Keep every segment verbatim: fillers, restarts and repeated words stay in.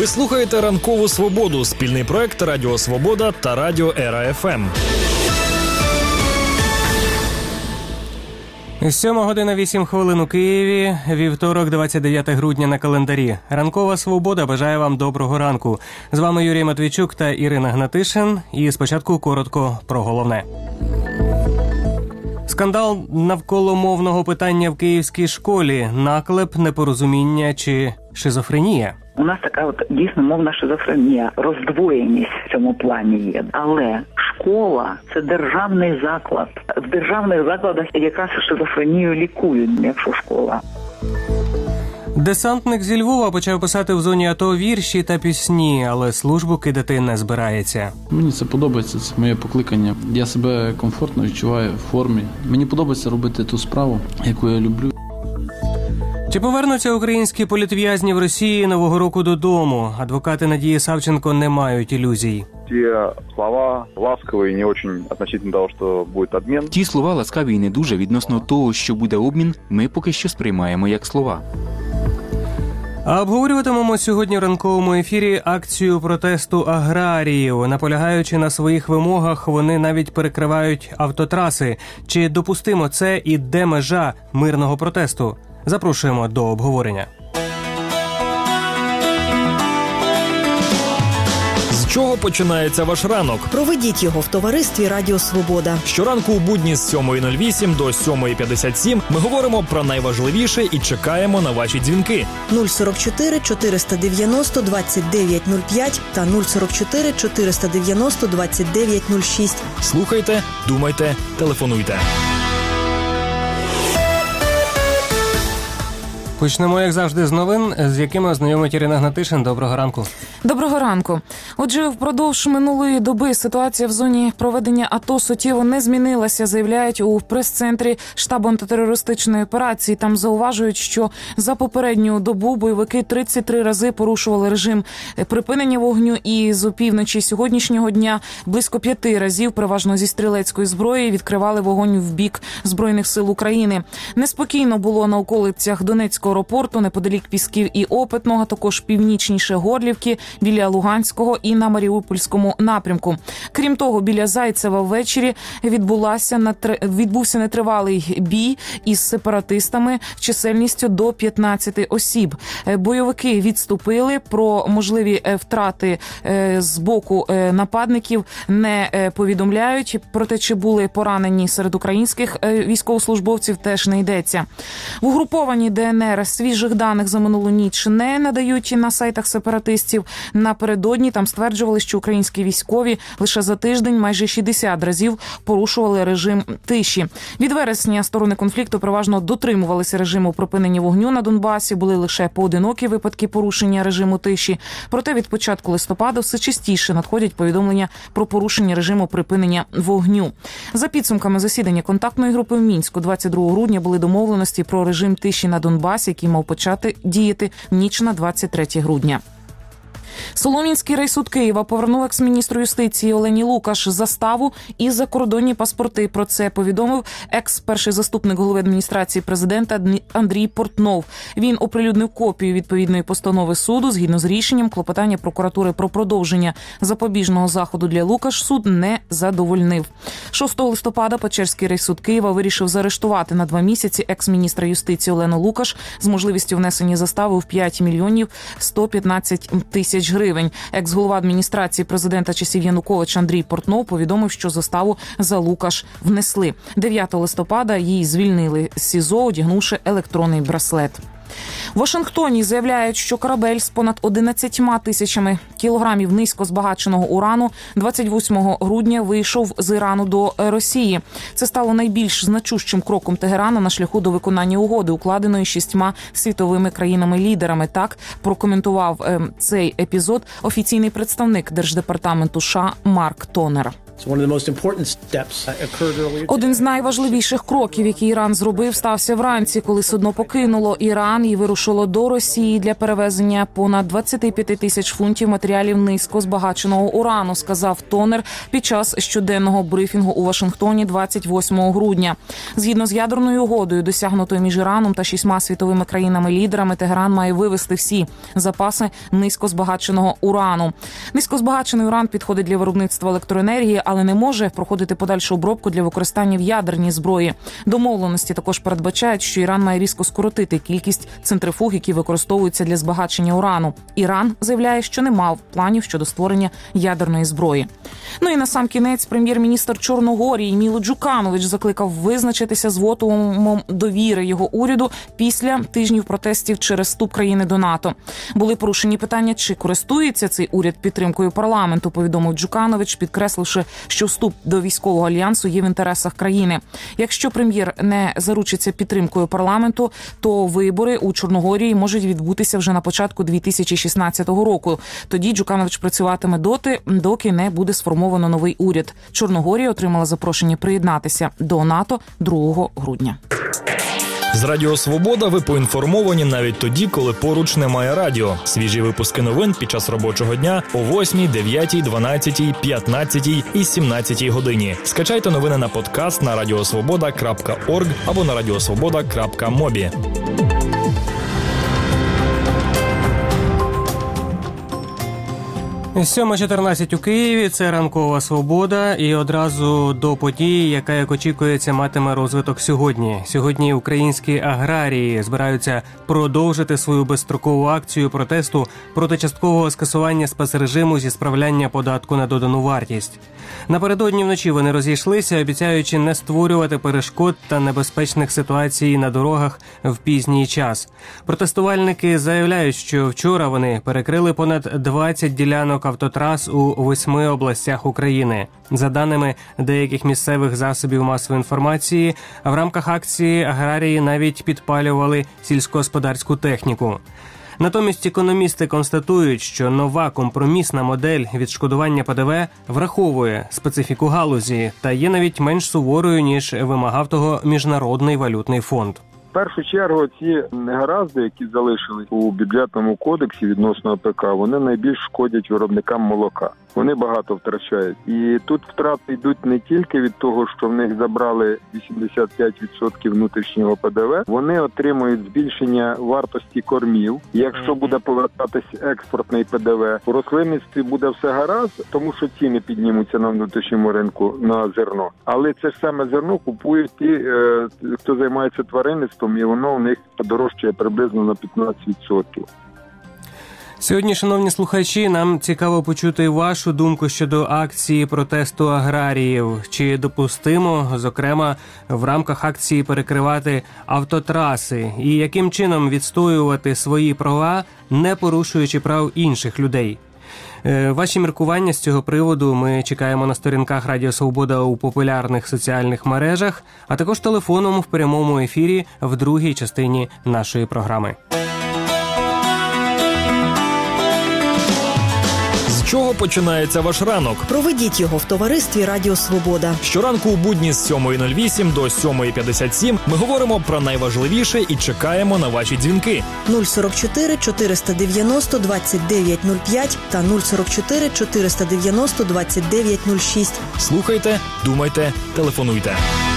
Ви слухаєте «Ранкову Свободу» – спільний проект Радіо Свобода та Радіо Ера Еф Ем. сьома година вісім хвилин у Києві, вівторок, двадцять дев'яте грудня на календарі. «Ранкова Свобода» бажає вам доброго ранку. З вами Юрій Матвійчук та Ірина Гнатишин. І спочатку коротко про головне. Скандал навколо мовного питання в київській школі. Наклеп, непорозуміння чи шизофренія. У нас така от дійсно мовна шизофренія, роздвоєність в цьому плані є. Але школа – це державний заклад. В державних закладах якраз шизофренію лікують, якщо школа. Десантник зі Львова почав писати в зоні АТО вірші та пісні, але службу кидати не збирається. Мені це подобається, це моє покликання. Я себе комфортно відчуваю в формі. Мені подобається робити ту справу, яку я люблю. Чи повернуться українські політв'язні в Росії нового року додому? Адвокати Надії Савченко не мають ілюзій. Ті слова ласкові, не дуже относительно того, що буде обмін. Ті слова ласкаві і не дуже відносно того, що буде обмін, ми поки що сприймаємо як слова. А обговорюватимемо сьогодні в ранковому ефірі акцію протесту аграріїв. Наполягаючи на своїх вимогах, вони навіть перекривають автотраси. Чи допустимо це і де межа мирного протесту? Запрошуємо до обговорення. З чого починається ваш ранок? Проведіть його в товаристві Радіо Свобода. Щоранку у будні з сьомої нуль вісім до сьомої п'ятдесят сім ми говоримо про найважливіше і чекаємо на ваші дзвінки. нуль сорок чотири чотириста дев'яносто двадцять дев'ять нуль п'ять та нуль сорок чотири чотириста дев'яносто двадцять дев'ять нуль шість. Слухайте, думайте, телефонуйте. Почнемо, як завжди, з новин, з якими ознайомить Ірина Гнатишин. Доброго ранку. Доброго ранку. Отже, впродовж минулої доби ситуація в зоні проведення АТО суттєво не змінилася, заявляють у прес-центрі штабу антитерористичної операції. Там зауважують, що за попередню добу бойовики тридцять три рази порушували режим припинення вогню і з опівночі сьогоднішнього дня близько п'яти разів, переважно зі стрілецької зброї, відкривали вогонь в бік Збройних сил України. Неспокійно було на околицях Донецького аеропорту, неподалік Пісків і Опитного, також північніше Горлівки, біля Луганського і на Маріупольському напрямку. Крім того, біля Зайцева ввечері відбулася відбувся нетривалий бій із сепаратистами чисельністю до п'ятнадцяти осіб. Бойовики відступили, про можливі втрати з боку нападників не повідомляють. Проте, чи були поранені серед українських військовослужбовців, теж не йдеться. В угрупованій Де Ен Ер свіжих даних за минулу ніч не надають на сайтах сепаратистів. Напередодні там стверджували, що українські військові лише за тиждень майже шістдесят разів порушували режим тиші. Від вересня сторони конфлікту переважно дотримувалися режиму припинення вогню на Донбасі, були лише поодинокі випадки порушення режиму тиші. Проте від початку листопада все частіше надходять повідомлення про порушення режиму припинення вогню. За підсумками засідання контактної групи в Мінську двадцять другого грудня були домовленості про режим тиші на Донбасі, який мав почати діяти в ніч на двадцять третє грудня. Солом'янський райсуд Києва повернув екс-міністру юстиції Олені Лукаш заставу і закордонні паспорти. Про це повідомив екс-перший заступник голови адміністрації президента Андрій Портнов. Він оприлюднив копію відповідної постанови суду. Згідно з рішенням, клопотання прокуратури про продовження запобіжного заходу для Лукаш суд не задовольнив. шостого листопада Печерський райсуд Києва вирішив заарештувати на два місяці екс-міністра юстиції Олену Лукаш з можливістю внесення застави в п'ять мільйонів сто п'ятнадцять тисяч гривень. Екс-голова адміністрації президента часів Януковича Андрій Портнов повідомив, що заставу за Лукаш внесли. дев'ятого листопада її звільнили з СІЗО, одягнувши електронний браслет. В Вашингтоні заявляють, що корабель з понад одинадцятьма тисячами кілограмів низько збагаченого урану двадцять восьмого грудня вийшов з Ірану до Росії. Це стало найбільш значущим кроком Тегерана на шляху до виконання угоди, укладеної шістьма світовими країнами-лідерами. Так прокоментував е, цей епізод офіційний представник Держдепартаменту США Марк Тонер. Один з найважливіших кроків, який Іран зробив, стався вранці, коли судно покинуло Іран і вирушило до Росії для перевезення понад двадцять п'ять тисяч фунтів матеріалів низько збагаченого урану, сказав Тонер під час щоденного брифінгу у Вашингтоні двадцять восьмого грудня. Згідно з ядерною угодою, досягнутою між Іраном та шістьма світовими країнами-лідерами, Тегеран має вивести всі запаси низькозбагаченого урану. Низькозбагачений уран підходить для виробництва електроенергії, але не може проходити подальшу обробку для використання в ядерній зброї. Домовленості також передбачають, що Іран має різко скоротити кількість центрифуг, які використовуються для збагачення урану. Іран заявляє, що не мав планів щодо створення ядерної зброї. Ну і на сам кінець прем'єр-міністр Чорногорії Міло Джуканович закликав визначитися з вотумом довіри його уряду після тижнів протестів через вступ країни до НАТО. Були порушені питання, чи користується цей уряд підтримкою парламенту, повідомив Джуканович, підкресливши, що вступ до військового альянсу є в інтересах країни. Якщо прем'єр не заручиться підтримкою парламенту, то вибори у Чорногорії можуть відбутися вже на початку дві тисячі шістнадцятого року. Тоді Джуканович працюватиме доти, доки не буде сформовано новий уряд. Чорногорія отримала запрошення приєднатися до НАТО другого грудня. З Радіо Свобода ви поінформовані навіть тоді, коли поруч немає радіо. Свіжі випуски новин під час робочого дня о восьмій, дев'ятій, дванадцятій, п'ятнадцятій і сімнадцятій годині. Скачайте новини на подкаст на радіосвобода крапка орг або на радіосвобода крапка мобі. сьома чотирнадцять у Києві – це ранкова свобода, і одразу до події, яка, як очікується, матиме розвиток сьогодні. Сьогодні українські аграрії збираються продовжити свою безстрокову акцію протесту проти часткового скасування спецрежиму зі справляння податку на додану вартість. Напередодні вночі вони розійшлися, обіцяючи не створювати перешкод та небезпечних ситуацій на дорогах в пізній час. Протестувальники заявляють, що вчора вони перекрили понад двадцять ділянок автотрас у восьми областях України. За даними деяких місцевих засобів масової інформації, в рамках акції аграрії навіть підпалювали сільськогосподарську техніку. Натомість економісти констатують, що нова компромісна модель відшкодування Пе Де Ве враховує специфіку галузі та є навіть менш суворою, ніж вимагав того Міжнародний валютний фонд. В першу чергу ці негаразди, які залишились у бюджетному кодексі відносно А Пе Ка, вони найбільш шкодять виробникам молока. Вони багато втрачають. І тут втрати йдуть не тільки від того, що в них забрали вісімдесят п'ять відсотків внутрішнього Пе Де Ве, вони отримують збільшення вартості кормів. Якщо буде повертатись експортний Пе Де Ве, у рослинництві буде все гаразд, тому що ціни піднімуться на внутрішньому ринку на зерно. Але це ж саме зерно купують ті, хто займається тваринництвом, і воно у них подорожчає приблизно на п'ятнадцять відсотків. Сьогодні, шановні слухачі, нам цікаво почути вашу думку щодо акції протесту аграріїв. Чи допустимо, зокрема, в рамках акції перекривати автотраси? І яким чином відстоювати свої права, не порушуючи прав інших людей? Ваші міркування з цього приводу ми чекаємо на сторінках Радіо Свобода у популярних соціальних мережах, а також телефоном в прямому ефірі в другій частині нашої програми. З чого починається ваш ранок? Проведіть його в товаристві Радіо Свобода. Щоранку у будні з сьомої нуль вісім до сьомої п'ятдесят сім ми говоримо про найважливіше і чекаємо на ваші дзвінки. нуль сорок чотири чотириста дев'яносто двадцять дев'ять нуль п'ять та нуль сорок чотири чотириста дев'яносто двадцять дев'ять нуль шість. Слухайте, думайте, телефонуйте.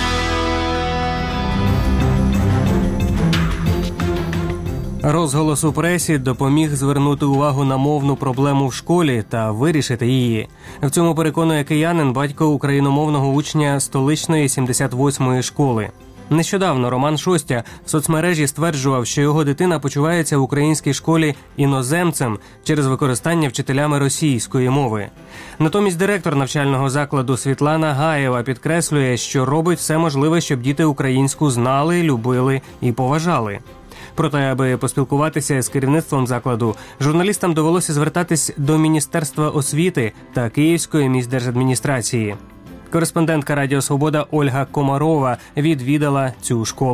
Розголос у пресі допоміг звернути увагу на мовну проблему в школі та вирішити її. В цьому переконує киянин, батько україномовного учня столичної сімдесят восьмої школи. Нещодавно Роман Шостя в соцмережі стверджував, що його дитина почувається в українській школі іноземцем через використання вчителями російської мови. Натомість директор навчального закладу Світлана Гаєва підкреслює, що робить все можливе, щоб діти українську знали, любили і поважали. Проте, аби поспілкуватися з керівництвом закладу, журналістам довелося звертатись до Міністерства освіти та Київської міськдержадміністрації. Кореспондентка Радіо Свобода Ольга Комарова відвідала цю школу.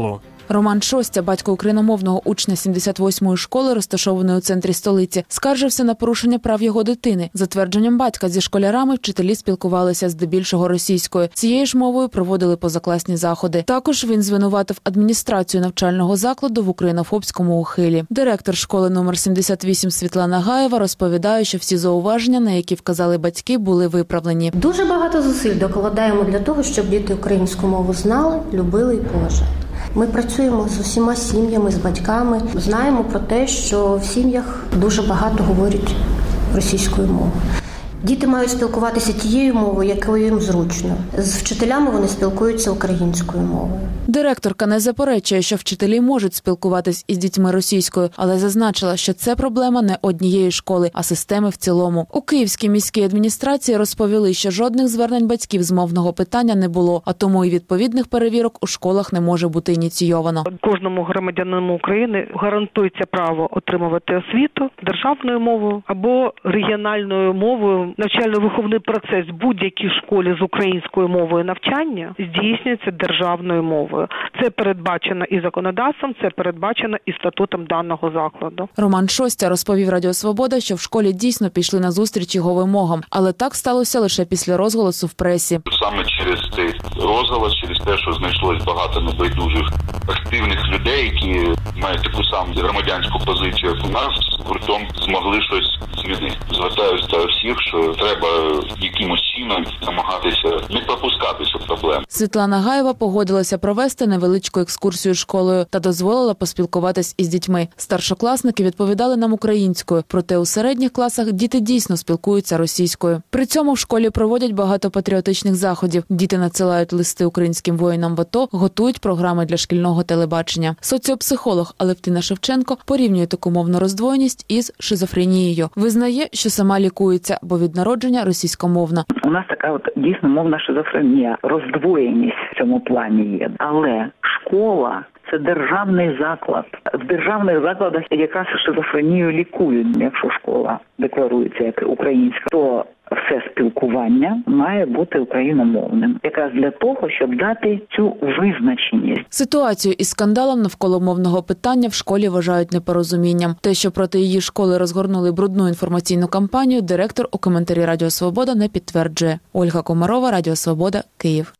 Роман Шостя, батько україномовного учня сімдесят восьмої школи, розташованої у центрі столиці, скаржився на порушення прав його дитини. За твердженням батька, зі школярами вчителі спілкувалися здебільшого російською. Цією ж мовою проводили позакласні заходи. Також він звинуватив адміністрацію навчального закладу в українофобському ухилі. Директор школи номер сімдесят вісім Світлана Гаєва розповідає, що всі зауваження, на які вказали батьки, були виправлені. Дуже багато зусиль докладаємо для того, щоб діти українську мову знали, любили і поважали. Ми працюємо з усіма сім'ями, з батьками. Знаємо про те, що в сім'ях дуже багато говорять російською мовою. Діти мають спілкуватися тією мовою, якою їм зручно. З вчителями вони спілкуються українською мовою. Директорка не заперечує, що вчителі можуть спілкуватись із дітьми російською, але зазначила, що це проблема не однієї школи, а системи в цілому. У Київській міській адміністрації розповіли, що жодних звернень батьків з мовного питання не було, а тому і відповідних перевірок у школах не може бути ініційовано. Кожному громадянину України гарантується право отримувати освіту державною мовою або регіональною мовою. Навчально-виховний процес в будь-якій школі з українською мовою навчання здійснюється державною мовою. Це передбачено і законодавством, це передбачено і статутом даного закладу. Роман Шостя розповів Радіо Свобода, що в школі дійсно пішли на зустріч його вимогам, але так сталося лише після розголосу в пресі. Саме через цей розголос, через те, що знайшлось багато небайдужих активних людей, які мають таку саму громадянську позицію, як у нас, гуртом змогли щось змінити. Звертаюся до всіх, що треба якимось чином намагатися не пропускати цю проблему. Світлана Гаєва погодилася провести невеличку екскурсію школою та дозволила поспілкуватись із дітьми. Старшокласники відповідали нам українською, проте у середніх класах діти дійсно спілкуються російською. При цьому в школі проводять багато патріотичних заходів. Діти надсилають листи українським воїнам в АТО, готують програми для шкільного телебачення. Соціопсихолог Алевтина Шевченко порівнює таку мовну роздвоєність із шизофренією. Визнає, що сама лікується, бо від народження російськомовна. У нас така от дійсно мовна шизофренія, роздвоєність в цьому плані є. Але школа – це державний заклад. В державних закладах якраз шизофренію лікують. Якщо школа декларується як українська, то все спілкування має бути україномовним. Якраз для того, щоб дати цю визначеність. Ситуацію із скандалом навколо мовного питання в школі вважають непорозумінням. Те, що проти її школи розгорнули брудну інформаційну кампанію, директор у коментарі Радіо Свобода не підтверджує. Ольга Комарова, Радіо Свобода, Київ.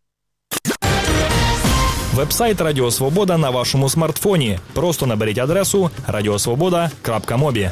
Вебсайт Радіо Свобода на вашому смартфоні. Просто наберіть адресу радіосвобода крапка мобі.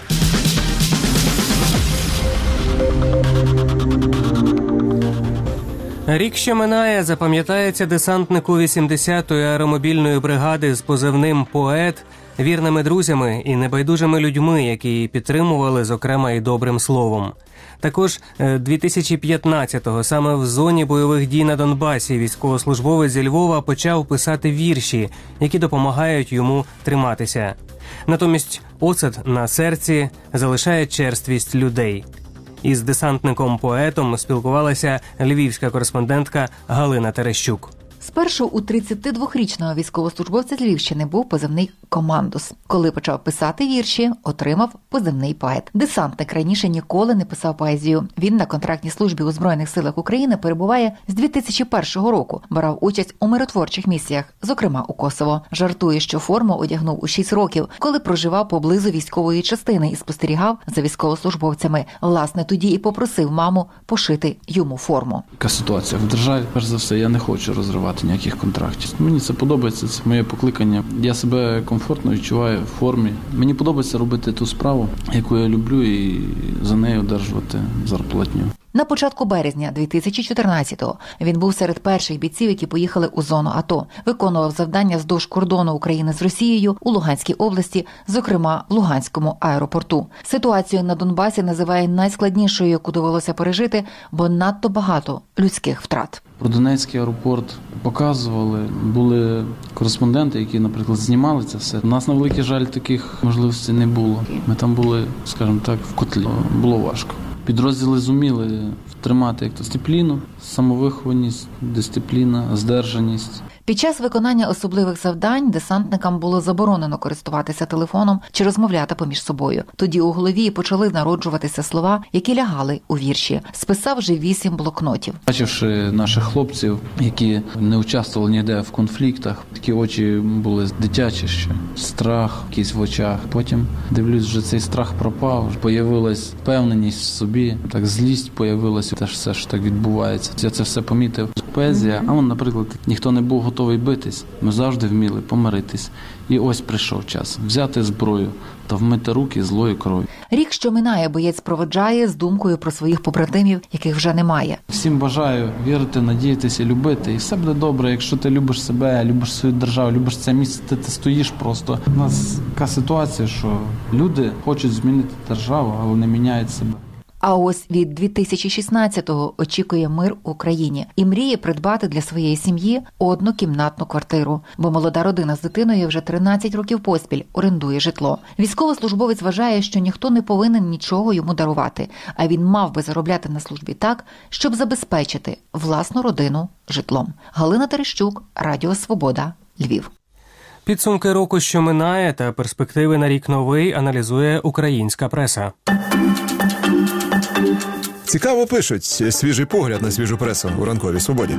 Рік, що минає, запам'ятається десантнику вісімдесятої аеромобільної бригади з позивним «Поет», вірними друзями і небайдужими людьми, які її підтримували, зокрема, і добрим словом. Також дві тисячі п'ятнадцятого, саме в зоні бойових дій на Донбасі, військовослужбовець зі Львова почав писати вірші, які допомагають йому триматися. Натомість оцет на серці залишає черствість людей. Із десантником-поетом спілкувалася львівська кореспондентка Галина Терещук. Спершу у тридцятидвохрічного військовослужбовця з Львівщини був позивний «Командос». Коли почав писати вірші, отримав позивний «Поет». Десантник раніше ніколи не писав поезію. Він на контрактній службі у Збройних силах України перебуває з дві тисячі першого року. Брав участь у миротворчих місіях, зокрема у Косово. Жартує, що форму одягнув у шість років, коли проживав поблизу військової частини і спостерігав за військовослужбовцями. Власне, тоді і попросив маму пошити йому форму. Яка ситуація в державі? Перш за все, я не хочу розривати ніяких контрактів. Мені це подобається, це моє покликання. Я себе комфортно відчуваю в формі. Мені подобається робити ту справу, яку я люблю, і за нею одержувати зарплатню. На початку березня дві тисячі чотирнадцятого він був серед перших бійців, які поїхали у зону АТО. Виконував завдання вздовж кордону України з Росією у Луганській області, зокрема в Луганському аеропорту. Ситуацію на Донбасі називає найскладнішою, яку довелося пережити, бо надто багато людських втрат. Про Донецький аеропорт показували, були кореспонденти, які, наприклад, знімали це все. У нас, на великий жаль, таких можливостей не було. Ми там були, скажімо так, в котлі. Було важко. Підрозділи зуміли тримати як то дисципліну, самовихованість, дисципліна, здержаність. Під Під час виконання особливих завдань десантникам було заборонено користуватися телефоном чи розмовляти поміж собою. Тоді у голові почали народжуватися слова, які лягали у вірші. Списав вже вісім блокнотів. Бачивши наших хлопців, які не участвували ніде в конфліктах, такі очі були дитячі ще, страх якийсь в очах. Потім, дивлюсь, вже цей страх пропав, появилась впевненість в собі, так злість появилася, теж все ж так відбувається. Я це все помітив. Поезія, а он, наприклад, ніхто не був готовий битись, ми завжди вміли помиритись. І ось прийшов час взяти зброю та вмити руки злої крові. Рік, що минає, боєць проводжає з думкою про своїх побратимів, яких вже немає. Всім бажаю вірити, надіятися, любити. І все буде добре, якщо ти любиш себе, любиш свою державу, любиш це місце, ти, ти стоїш просто. У нас така ситуація, що люди хочуть змінити державу, але не міняють себе. А ось від дві тисячі шістнадцятого очікує мир в Україні і мріє придбати для своєї сім'ї однокімнатну квартиру, бо молода родина з дитиною вже тринадцять років поспіль орендує житло. Військовослужбовець вважає, що ніхто не повинен нічого йому дарувати, а він мав би заробляти на службі так, щоб забезпечити власну родину житлом. Галина Терещук, Радіо Свобода, Львів. Підсумки року, що минає, та перспективи на рік новий аналізує українська преса. Цікаво пишуть. Свіжий погляд на свіжу пресу у ранковій свободі.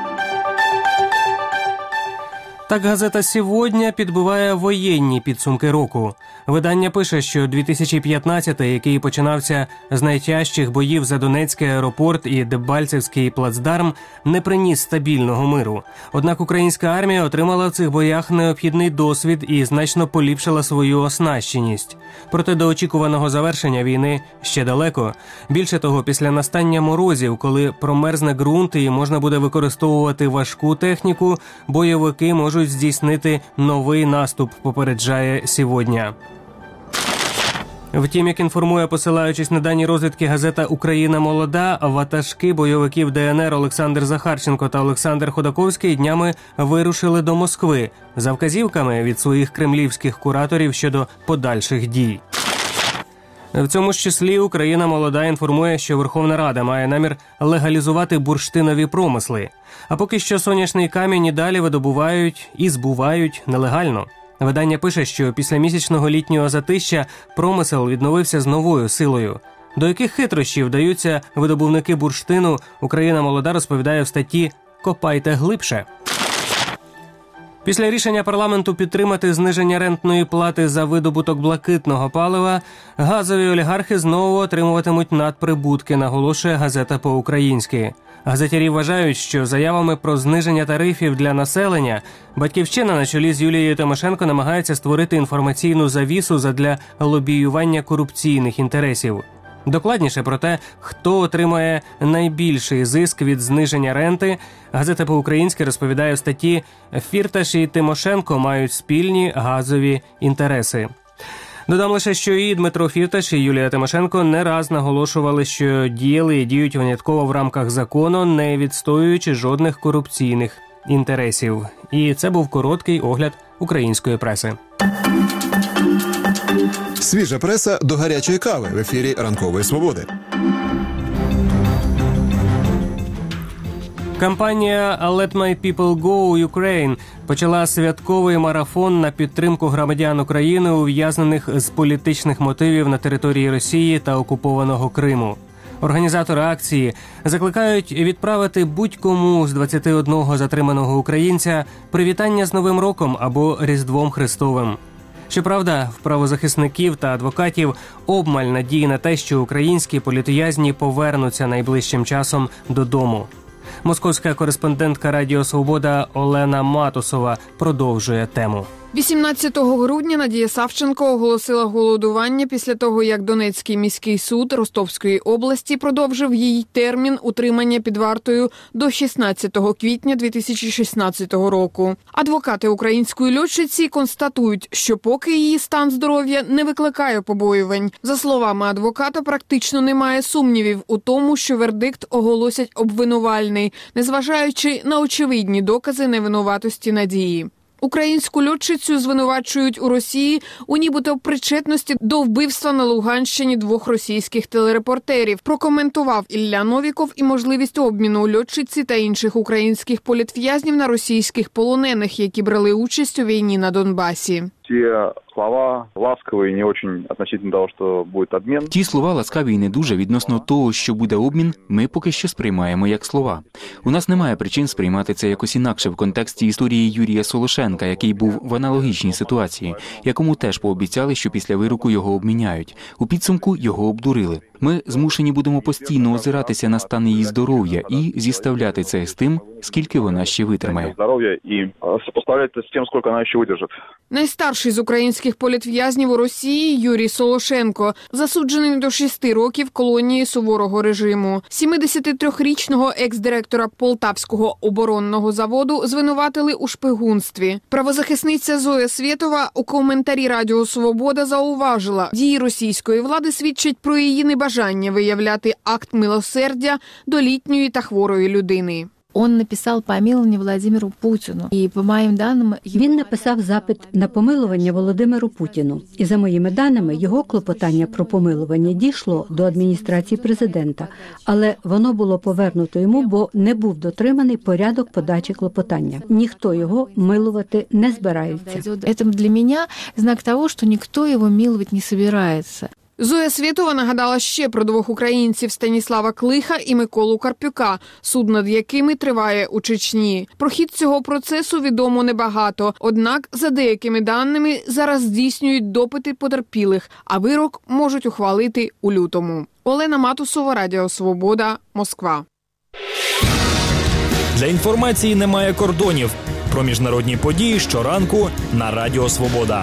Так газета «Сьогодні» підбиває воєнні підсумки року. Видання пише, що дві тисячі п'ятнадцятий, який починався з найтяжчих боїв за Донецький аеропорт і Дебальцевський плацдарм, не приніс стабільного миру. Однак українська армія отримала в цих боях необхідний досвід і значно поліпшила свою оснащеність. Проте до очікуваного завершення війни ще далеко. Більше того, після настання морозів, коли промерзне ґрунт і можна буде використовувати важку техніку, бойовики можуть здійснити новий наступ, попереджає «Сьогодні». Втім, як інформує, посилаючись на дані розвідки газета «Україна молода», ватажки бойовиків Де Ен Ер Олександр Захарченко та Олександр Ходаковський днями вирушили до Москви за вказівками від своїх кремлівських кураторів щодо подальших дій. В цьому ж числі «Україна молода» інформує, що Верховна Рада має намір легалізувати бурштинові промисли. А поки що сонячний камінь і далі видобувають і збувають нелегально. Видання пише, що після місячного літнього затища промисел відновився з новою силою. До яких хитрощів вдаються видобувники бурштину, «Україна молода» розповідає в статті «Копайте глибше». Після рішення парламенту підтримати зниження рентної плати за видобуток блакитного палива, газові олігархи знову отримуватимуть надприбутки, наголошує газета по-українськи. Газетярі вважають, що заявами про зниження тарифів для населення «Батьківщина» на чолі з Юлією Тимошенко намагається створити інформаційну завісу задля лобіювання корупційних інтересів. Докладніше про те, хто отримає найбільший зиск від зниження ренти, газета по-українськи розповідає в статті «Фірташ і Тимошенко мають спільні газові інтереси». Додам лише, що і Дмитро Фірташ, і Юлія Тимошенко не раз наголошували, що діяли і діють винятково в рамках закону, не відстоюючи жодних корупційних інтересів. І це був короткий огляд української преси. Свіжа преса до гарячої кави в ефірі Ранкової Свободи. Кампанія «Let my people go Ukraine» почала святковий марафон на підтримку громадян України, ув'язнених з політичних мотивів на території Росії та окупованого Криму. Організатори акції закликають відправити будь-кому з двадцяти одного затриманого українця привітання з Новим роком або Різдвом Христовим. Щоправда, в правозахисників та адвокатів обмаль надії на те, що українські політв'язні повернуться найближчим часом додому. Московська кореспондентка Радіо Свобода Олена Матусова продовжує тему. вісімнадцятого грудня Надія Савченко оголосила голодування після того, як Донецький міський суд Ростовської області продовжив її термін утримання під вартою до шістнадцятого квітня дві тисячі шістнадцятого року. Адвокати української льотчиці констатують, що поки її стан здоров'я не викликає побоювань. За словами адвоката, практично немає сумнівів у тому, що вердикт оголосять обвинувальний, незважаючи на очевидні докази невинуватості Надії. Українську льотчицю звинувачують у Росії у нібито причетності до вбивства на Луганщині двох російських телерепортерів. Прокоментував Ілля Новіков і можливість обміну льотчиці та інших українських політв'язнів на російських полонених, які брали участь у війні на Донбасі. Те слова ласковые, не очень относительно того, что будет обмен. Ті слова ласкаві і не дуже відносно того, що буде обмін, ми поки що сприймаємо як слова. У нас немає причин сприймати це якось інакше в контексті історії Юрія Солошенка, який був в аналогічній ситуації, якому теж пообіцяли, що після вироку його обміняють. У підсумку його обдурили. Ми змушені будемо постійно озиратися на стан її здоров'я і зіставляти це з тим, скільки вона ще витримає. Здоров'я і сопоставляти з тим, скільки вона ще видержить. Найстарший з українських політв'язнів у Росії Юрій Солошенко, засуджений до шести років колонії суворого режиму. сімдесятитрирічного екс-директора Полтавського оборонного заводу звинуватили у шпигунстві. Правозахисниця Зоя Свєтова у коментарі Радіо Свобода зауважила, дії російської влади свідчать про її небажання виявляти акт милосердя до літньої та хворої людини. Он написав помилування Владимиру Путіну. І по моїм даним, він написав запит на помилування Володимиру Путіну. І за моїми даними, його клопотання про помилування дійшло до адміністрації президента, але воно було повернуто йому, бо не був дотриманий порядок подачі клопотання. Ніхто його милувати не збирається. Це для мене знак того, що ніхто його милувати не збирається. Зоя Свєтова нагадала ще про двох українців Станіслава Клиха і Миколу Карпюка, суд над якими триває у Чечні. Про хід цього процесу відомо небагато, однак, за деякими даними, зараз здійснюють допити потерпілих, а вирок можуть ухвалити у лютому. Олена Матусова, Радіо Свобода, Москва. Для інформації немає кордонів. Про міжнародні події щоранку на Радіо Свобода.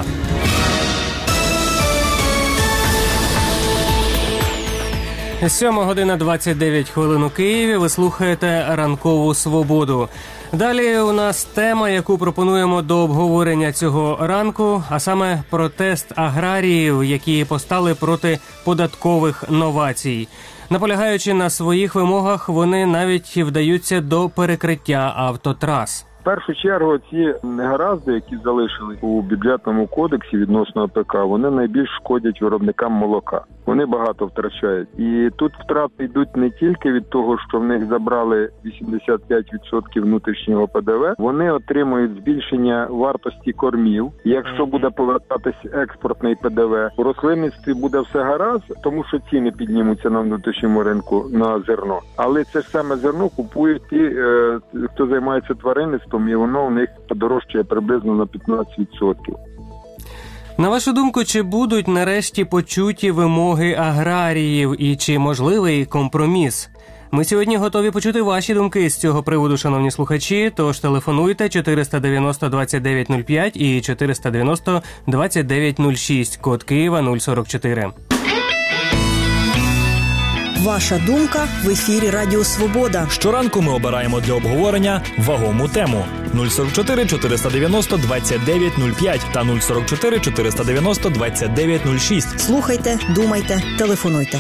Сьома година двадцять дев'ять хвилин у Києві. Ви слухаєте «Ранкову свободу». Далі у нас тема, яку пропонуємо до обговорення цього ранку, а саме протест аграріїв, які постали проти податкових новацій. Наполягаючи на своїх вимогах, вони навіть вдаються до перекриття автотрас. В першу чергу ці негаразди, які залишили у бюджетному кодексі відносно АПК, вони найбільш шкодять виробникам молока. Вони багато втрачають. І тут втрати йдуть не тільки від того, що в них забрали вісімдесят п'ять відсотків внутрішнього ПДВ, вони отримують збільшення вартості кормів. Якщо буде повертатись експортний ПДВ, у рослинництві буде все гаразд, тому що ціни піднімуться на внутрішньому ринку на зерно. Але це ж саме зерно купують ті, е, хто займається тваринництвом, і воно у них подорожчає приблизно на п'ятнадцять відсотків. На вашу думку, чи будуть нарешті почуті вимоги аграріїв і чи можливий компроміс? Ми сьогодні готові почути ваші думки з цього приводу, шановні слухачі, тож телефонуйте чотириста дев'яносто двадцять дев'ять нуль п'ять і чотириста дев'яносто двадцять дев'ять нуль шість, код Києва нуль сорок чотири. Ваша думка в ефірі Радіо Свобода. Щоранку ми обираємо для обговорення вагому тему. нуль сорок чотири чотириста дев'яносто двадцять дев'ять нуль п'ять та нуль сорок чотири чотириста дев'яносто двадцять дев'ять нуль шість. Слухайте, думайте, телефонуйте.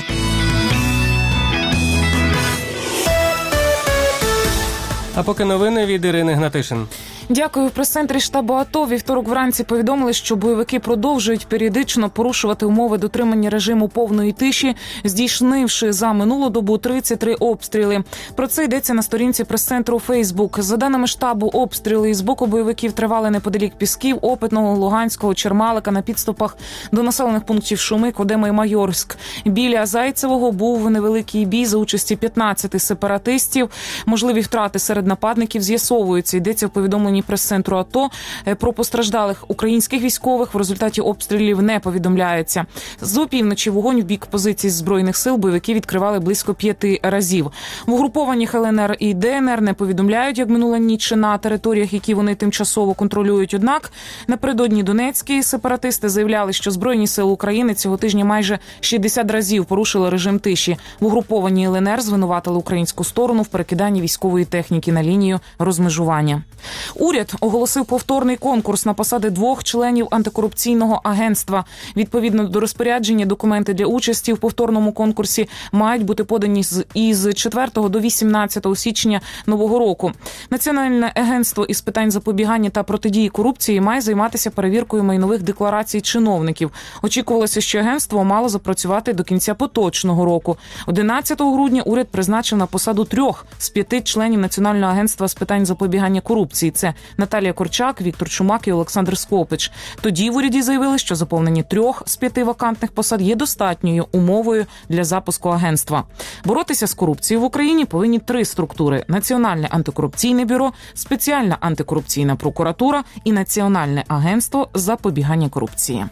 А поки новини від Ірини Гнатишин. Дякую. В прес-центрі штабу АТО вівторок вранці повідомили, що бойовики продовжують періодично порушувати умови дотримання режиму повної тиші, здійснивши за минулу добу тридцять три обстріли. Про це йдеться на сторінці прес-центру Фейсбук. За даними штабу, обстріли із боку бойовиків тривали неподалік Пісків, Опитного, Луганського, Чермалика на підступах до населених пунктів Шуми, Кодема і Майорськ. Біля Зайцевого був невеликий бій за участі п'ятнадцяти сепаратистів. Можливі втрати серед нападників з'ясовуються. Йдеться в повідомленні прес-центру АТО. Про постраждалих українських військових в результаті обстрілів не повідомляється. З опівночі вогонь в бік позицій Збройних сил бойовики відкривали близько п'яти разів. В угрупованнях ЛНР і ДНР не повідомляють, як минула ніч на територіях, які вони тимчасово контролюють. Однак напередодні донецькі сепаратисти заявляли, що Збройні сили України цього тижня майже шістдесят разів порушили режим тиші. В угрупованій ЛНР звинуватили українську сторону в перекиданні військової техніки на лінію розмежування. Уряд оголосив повторний конкурс на посади двох членів антикорупційного агентства. Відповідно до розпорядження, документи для участі в повторному конкурсі мають бути подані з із четвертого до вісімнадцятого січня нового року. Національне агентство із питань запобігання та протидії корупції має займатися перевіркою майнових декларацій чиновників. Очікувалося, що агентство мало запрацювати до кінця поточного року. одинадцятого грудня уряд призначив на посаду трьох з п'яти членів Національного агентства з питань запобігання корупції. Це Наталія Корчак, Віктор Чумак і Олександр Скопич. Тоді в уряді заявили, що заповнені трьох з п'яти вакантних посад є достатньою умовою для запуску агентства. Боротися з корупцією в Україні повинні три структури – Національне антикорупційне бюро, Спеціальна антикорупційна прокуратура і Національне агентство з запобігання корупції.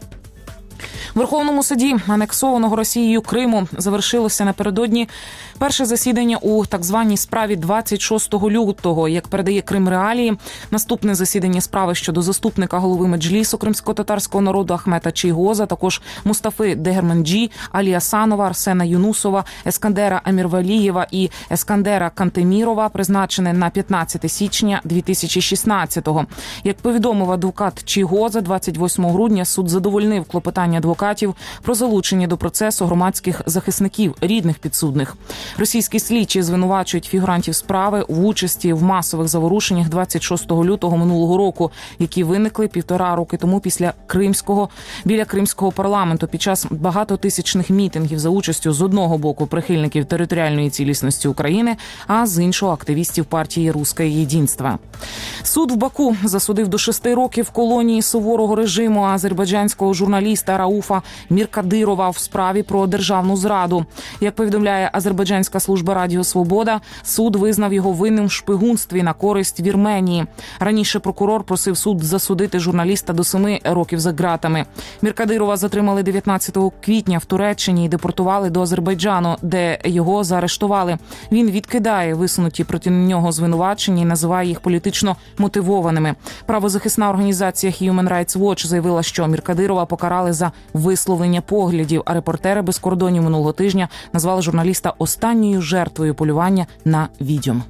В Верховному суді анексованого Росією Криму завершилося напередодні перше засідання у так званій справі двадцять шостого лютого, як передає Крим Реалії. Наступне засідання справи щодо заступника голови Меджлісу кримсько-татарського народу Ахмета Чийгоза, також Мустафи Дегерменджі, Алі Асанова, Арсена Юнусова, Ескандера Амірвалієва і Ескандера Кантемірова призначене на п'ятнадцяте січня дві тисячі шістнадцятого. Як повідомив адвокат Чийгоза, двадцять восьмого грудня суд задовольнив клопотання адвокатів про залучення до процесу громадських захисників, рідних підсудних. Російські слідчі звинувачують фігурантів справи в участі в масових заворушеннях двадцять шостого лютого минулого року, які виникли півтора роки тому після Кримського, біля Кримського парламенту під час багатотисячних мітингів за участю з одного боку прихильників територіальної цілісності України, а з іншого активістів партії «Русське єдинство». Суд в Баку засудив до шести років колонії суворого режиму азербайджанського журналіста Рауфа Міркадирова в справі про державну зраду. Як повідомляє Азербайджанська служба Радіо Свобода, суд визнав його винним в шпигунстві на користь Вірменії. Раніше прокурор просив суд засудити журналіста до семи років за ґратами. Міркадирова затримали дев'ятнадцятого квітня в Туреччині і депортували до Азербайджану, де його заарештували. Він відкидає висунуті проти нього звинувачення і називає їх політично мотивованими. Правозахисна організація Human Rights Watch заявила, що Міркадирова покарали за висловлення поглядів, а репортери без кордонів минулого тижня назвали журналіста останньою жертвою полювання на відьом.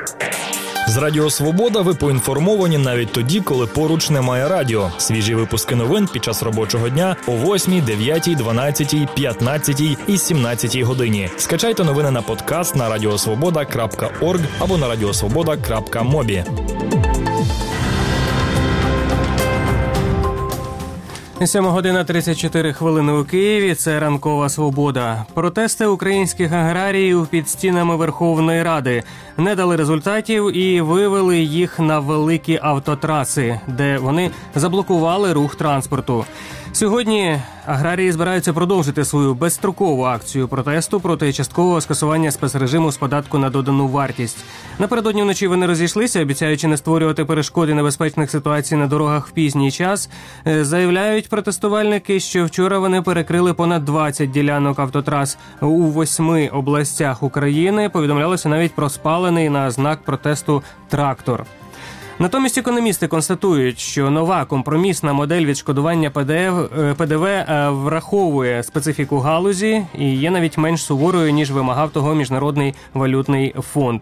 З Радіо Свобода ви поінформовані навіть тоді, коли поруч немає радіо. Свіжі випуски новин під час робочого дня о восьмій, дев'ятій, дванадцятій, п'ятнадцятій і сімнадцятій годині. Скачайте новини на подкаст на радіосвобода крапка орг або на радіосвобода крапка мобі. сьома година тридцять чотири хвилини у Києві. Це ранкова свобода. Протести українських аграріїв під стінами Верховної Ради не дали результатів і вивели їх на великі автотраси, де вони заблокували рух транспорту. Сьогодні аграрії збираються продовжити свою безстрокову акцію протесту проти часткового скасування спецрежиму з податку на додану вартість. Напередодні вночі вони розійшлися, обіцяючи не створювати перешкоди небезпечних ситуацій на дорогах в пізній час. Заявляють протестувальники, що вчора вони перекрили понад двадцять ділянок автотрас у восьми областях України. Повідомлялося навіть про спалений на знак протесту трактор. Натомість економісти констатують, що нова компромісна модель відшкодування ПДВ враховує специфіку галузі і є навіть менш суворою, ніж вимагав того Міжнародний валютний фонд.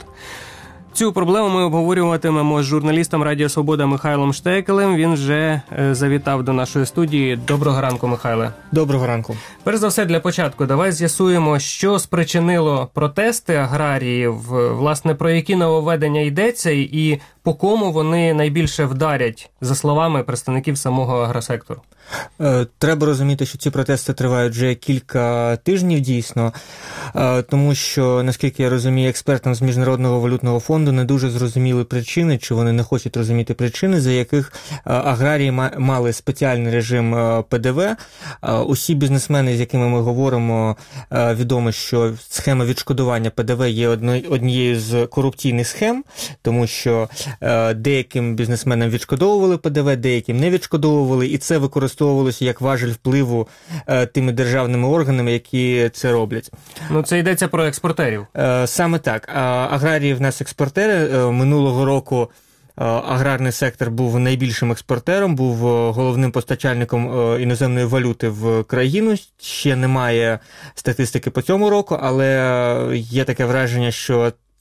Цю проблему ми обговорюватимемо з журналістом Радіо Свобода Михайлом Штекелем. Він вже завітав до нашої студії. Доброго ранку, Михайле. Доброго ранку. Перш за все, для початку, давай з'ясуємо, що спричинило протести аграріїв, власне, про які нововведення йдеться і по кому вони найбільше вдарять, за словами представників самого агросектору. Треба розуміти, що ці протести тривають вже кілька тижнів дійсно, тому що, наскільки я розумію, експертам з Міжнародного валютного фонду не дуже зрозуміли причини, чи вони не хочуть розуміти причини, за яких аграрії мали спеціальний режим ПДВ. Усі бізнесмени, з якими ми говоримо, відомо, що схема відшкодування ПДВ є однією з корупційних схем, тому що деяким бізнесменам відшкодовували ПДВ, деяким не відшкодовували, і це використовувалося як важіль впливу тими державними органами, які це роблять. Ну, це йдеться про експортерів. Саме так. Аграрії в нас експортери. Минулого року аграрний сектор був найбільшим експортером, був головним постачальником іноземної валюти в країну. Ще немає статистики по цьому року, але є таке враження, що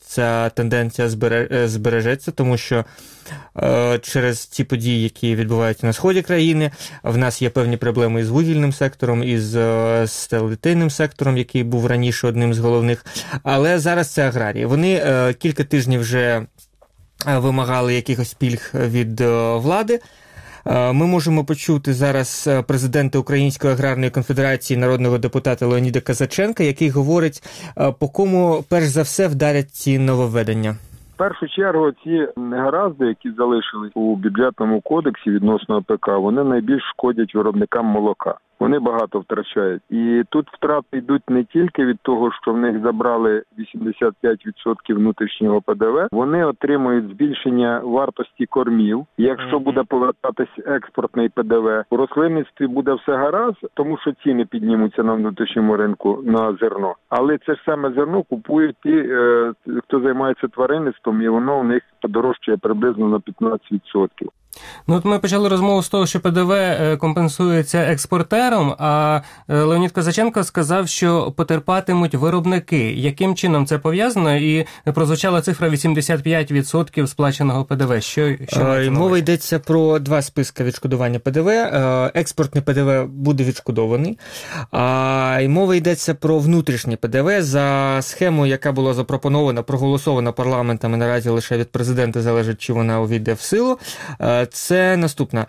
ця тенденція збережеться, тому що через ті події, які відбуваються на сході країни, в нас є певні проблеми із вугільним сектором, із сталелітейним сектором, який був раніше одним з головних, але зараз це аграрії. Вони кілька тижнів вже вимагали якихось пільг від влади. Ми можемо почути зараз президента Української аграрної конфедерації, народного депутата Леоніда Козаченка, який говорить, по кому перш за все вдарять ці нововведення. В першу чергу ці негаразди, які залишились у бюджетному кодексі відносно АПК, вони найбільш шкодять виробникам молока. Вони багато втрачають. І тут втрати йдуть не тільки від того, що в них забрали вісімдесят п'ять відсотків внутрішнього ПДВ, вони отримують збільшення вартості кормів. Якщо буде повертатись експортний ПДВ, у рослинництві буде все гаразд, тому що ціни піднімуться на внутрішньому ринку на зерно. Але це ж саме зерно купують ті, хто займається тваринництвом, і воно у них подорожчає приблизно на п'ятнадцять відсотків. Ну, от ми почали розмову з того, що ПДВ компенсується експортером, а Леонід Козаченко сказав, що потерпатимуть виробники. Яким чином це пов'язано? І прозвучала цифра вісімдесят п'ять відсотків сплаченого ПДВ. Що, що е, мова йдеться про два списки відшкодування ПДВ. Експортний ПДВ буде відшкодований, а мова йдеться про внутрішній ПДВ за схемою, яка була запропонована, проголосована парламентами, наразі лише від президента залежить, чи вона увійде в силу. Це наступна.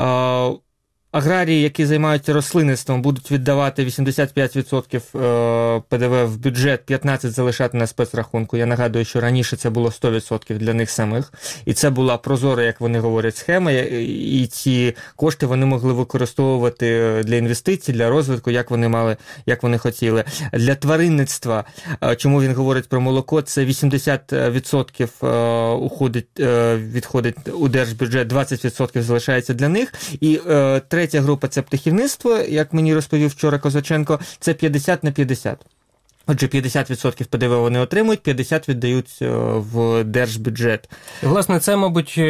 Аграрії, які займаються рослинництвом, будуть віддавати вісімдесят п'ять відсотків ПДВ в бюджет, п'ятнадцять відсотків залишати на спецрахунку. Я нагадую, що раніше це було сто відсотків для них самих. І це була прозора, як вони говорять, схема. І ці кошти вони могли використовувати для інвестицій, для розвитку, як вони мали, як вони хотіли. Для тваринництва, чому він говорить про молоко, це вісімдесят відсотків уходить, відходить у держбюджет, двадцять відсотків залишається для них. І третя група – це птахівництво, як мені розповів вчора Козаченко, це п'ятдесят на п'ятдесят. Отже, п'ятдесят відсотків ПДВ вони отримують, п'ятдесят відсотків віддають в держбюджет. Власне, це, мабуть,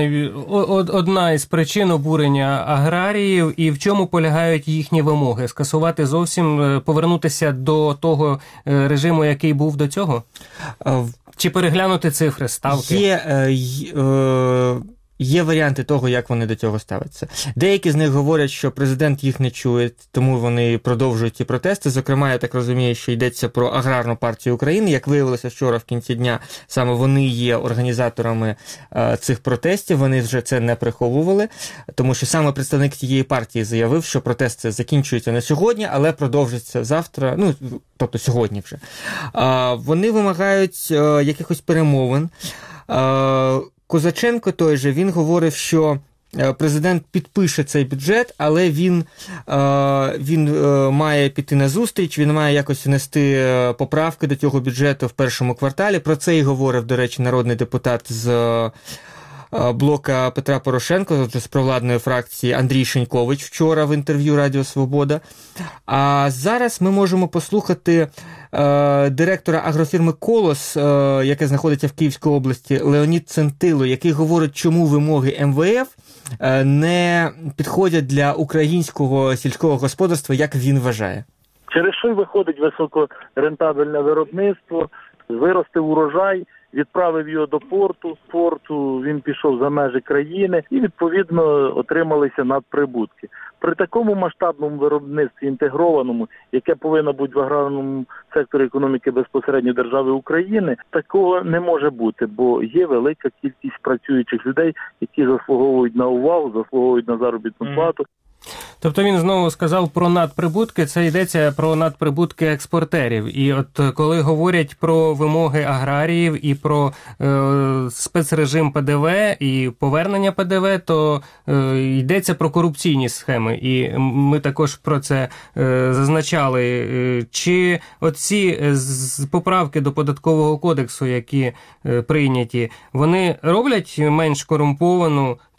одна із причин обурення аграріїв. І в чому полягають їхні вимоги? Скасувати зовсім, повернутися до того режиму, який був до цього? Чи переглянути цифри, ставки? Є... Е, е, Є варіанти того, як вони до цього ставляться. Деякі з них говорять, що президент їх не чує, тому вони продовжують ці протести. Зокрема, я так розумію, що йдеться про Аграрну партію України. Як виявилося вчора в кінці дня, саме вони є організаторами е, цих протестів. Вони вже це не приховували, тому що саме представник цієї партії заявив, що протести закінчуються не сьогодні, але продовжаться завтра, ну, тобто сьогодні вже. Е, вони вимагають е, якихось перемовин. Е, Козаченко той же, він говорив, що президент підпише цей бюджет, але він, він має піти на зустріч, він має якось внести поправки до цього бюджету в першому кварталі. Про це і говорив, до речі, народний депутат з блока Петра Порошенка, з провладної фракції Андрій Шенькович вчора в інтерв'ю Радіо Свобода. А зараз ми можемо послухати е, директора агрофірми «Колос», е, яке знаходиться в Київській області, Леонід Центило, який говорить, чому вимоги ем ве еф е, не підходять для українського сільського господарства, як він вважає. Через що виходить високорентабельне виробництво, виростив урожай, відправив його до порту, з порту він пішов за межі країни і, відповідно, отрималися надприбутки. При такому масштабному виробництві інтегрованому, яке повинно бути в аграрному секторі економіки безпосередньо держави України, такого не може бути, бо є велика кількість працюючих людей, які заслуговують на увагу, заслуговують на заробітну плату. Тобто він знову сказав про надприбутки, це йдеться про надприбутки експортерів. І от коли говорять про вимоги аграріїв і про е, спецрежим ПДВ і повернення ПДВ, то е, йдеться про корупційні схеми. І ми також про це е, зазначали. Чи оці поправки до Податкового кодексу, які е, прийняті, вони роблять менш корумповану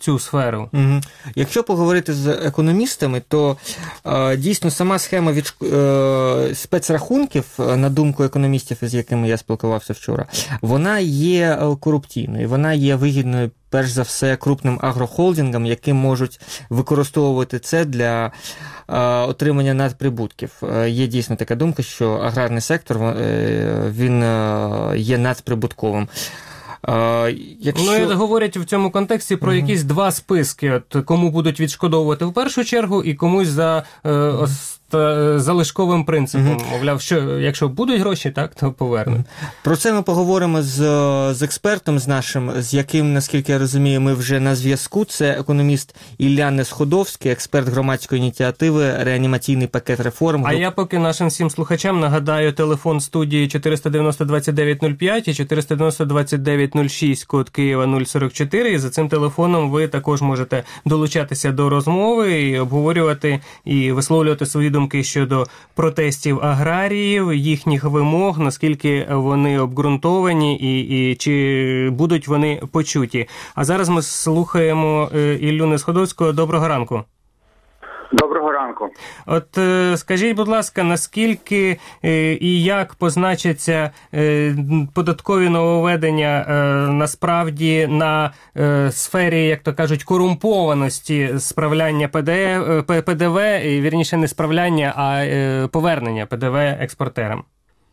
цю сферу. Угу. Якщо поговорити з економістами, то е, дійсно сама схема від е, спецрахунків, на думку економістів, з якими я спілкувався вчора, вона є корупційною, вона є вигідною перш за все крупним агрохолдингам, які можуть використовувати це для е, отримання надприбутків. Е, є дійсно така думка, що аграрний сектор е, він е, є надприбутковим. Uh, якщо... Ну, і говорять в цьому контексті про uh-huh. якісь два списки, от кому будуть відшкодовувати в першу чергу і комусь за е, ос... залишковим принципом. Uh-huh. Мовляв, що якщо будуть гроші, так, то повернуть. Про це ми поговоримо з, з експертом з нашим, з яким, наскільки я розумію, ми вже на зв'язку. Це економіст Ілля Несходовський, експерт громадської ініціативи «Реанімаційний пакет реформ». А я поки нашим всім слухачам нагадаю телефон студії чотириста дев'яносто двадцять дев'ять нуль п'ять і чотириста дев'яносто двадцять дев'ять нуль шість, код Києва нуль сорок чотири. І за цим телефоном ви також можете долучатися до розмови і обговорювати і висловлювати свої думки щодо протестів аграріїв, їхніх вимог, наскільки вони обґрунтовані і, і чи будуть вони почуті. А зараз ми слухаємо Іллю Несходовського. Доброго ранку. Доброго ранку. От скажіть, будь ласка, наскільки і як позначаться податкові нововведення насправді на сфері, як то кажуть, корумпованості справляння Пе Де Ве, і, вірніше, не справляння, а повернення Пе Де Ве експортерам?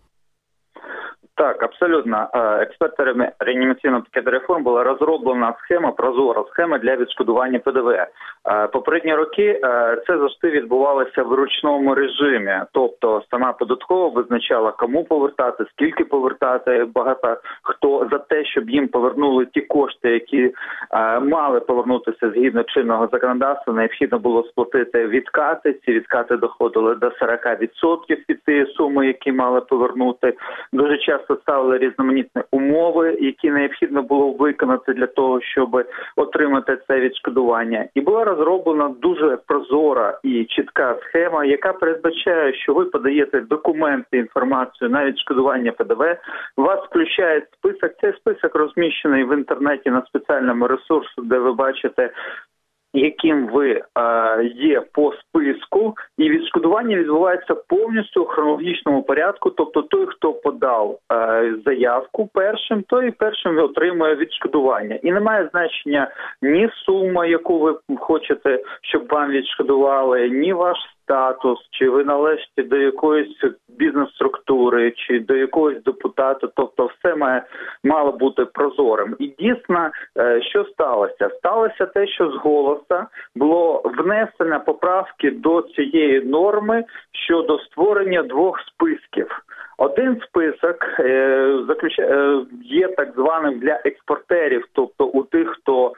Так, абсолютно. Експертами реанімаційного пакету реформ була розроблена схема, прозора схема для відшкодування Пе Де Ве. Попередні роки це завжди відбувалося в ручному режимі, тобто сама податкова визначала, кому повертати, скільки повертати, багато хто за те, щоб їм повернули ті кошти, які мали повернутися згідно чинного законодавства, необхідно було сплатити відкати. Ці відкати доходили до сорок відсотків від цієї суми, які мали повернути. Дуже часто ставили різноманітні умови, які необхідно було виконати для того, щоб отримати це відшкодування. І була розроблена дуже прозора і чітка схема, яка передбачає, що ви подаєте документи, інформацію на відшкодування Пе Де Ве, вас включає список. Цей список розміщений в інтернеті на спеціальному ресурсі, де ви бачите, яким ви е, є по списку, і відшкодування відбувається повністю у хронологічному порядку, тобто той, хто подав е, заявку першим, той першим отримує відшкодування. І немає значення ні сума, яку ви хочете, щоб вам відшкодували, ні ваш статус, чи ви належите до якоїсь бізнес-структури, чи до якогось депутата, тобто все має, мало бути прозорим. І дійсно, що сталося? Сталося те, що з голоса було внесено поправки до цієї норми щодо створення двох списків. Один список е, заключає, е, є так званим для експортерів, тобто у тих, хто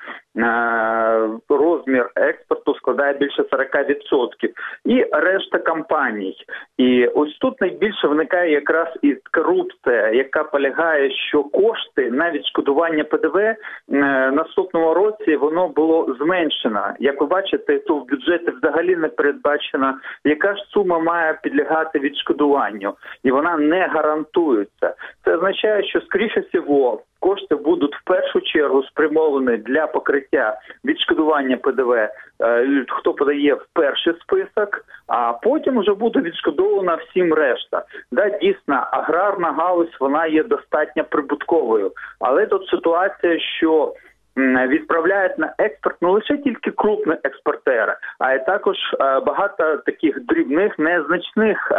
е, розмір експорту складає більше сорок відсотків, і решта компаній. І ось тут найбільше виникає якраз і корупція, яка полягає, що кошти на відшкодування Пе Де Ве е, наступному році воно було зменшено. Як ви бачите, то в бюджеті взагалі не передбачено, яка ж сума має підлягати відшкодуванню. І вона не гарантується. Це означає, що, скоріше всього, кошти будуть в першу чергу спрямовані для покриття відшкодування Пе Де Ве, хто подає в перший список, а потім вже буде відшкодована всім решта. Да, дійсно, аграрна галузь, вона є достатньо прибутковою, але тут ситуація, що відправляють на експорт не лише тільки крупні експортери, а й також багато таких дрібних, незначних